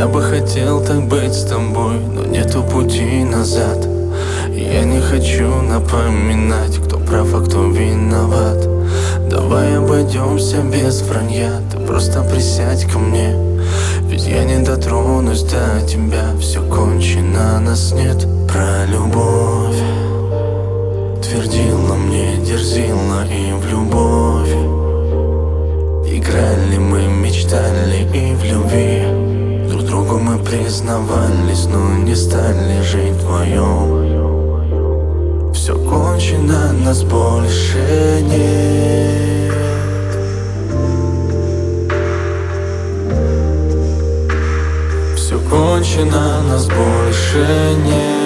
Я бы хотел так быть с тобой, но нету пути назад. Я не хочу напоминать, кто прав, а кто виноват. Давай обойдемся без вранья, ты просто присядь ко мне. Ведь я не дотронусь до тебя, все кончено, нас нет. Про любовь твердила мне, дерзила и в любовь. Играли мы, мечтали и в любви. Друг другу мы признавались, но не стали жить вдвоем. Все кончено, нас больше нет. Все кончено, нас больше нет.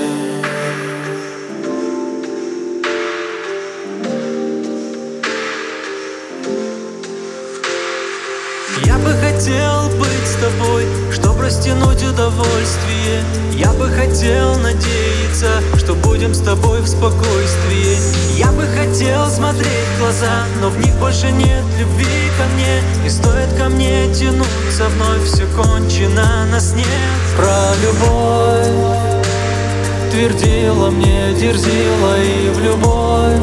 Я бы хотел быть с тобой, чтоб растянуть удовольствие. Я бы хотел надеяться, что будем с тобой в спокойствии. Я бы хотел смотреть в глаза, но в них больше нет любви ко мне. Не стоит ко мне тянуться вновь, все кончено, нас нет. Про любовь твердила мне, дерзила и в любовь.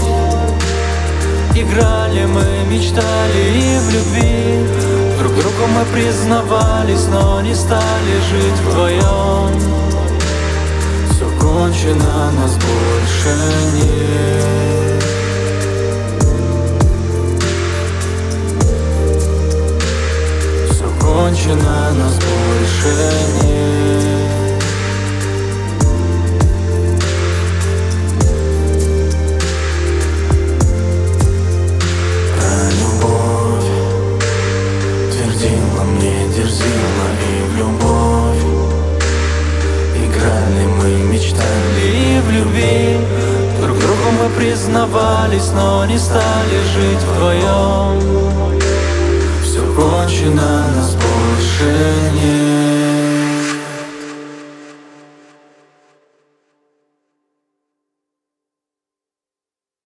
Играли мы, мечтали и в любви. Друг другу мы признавались, но не стали жить вдвоем. Все кончено, нас больше нет. Все кончено, нас больше нет. Дерзила и в любовь. Играли мы, мечтали и в любви. Друг другу мы признавались, но не стали жить вдвоем. Все кончено, нас больше нет.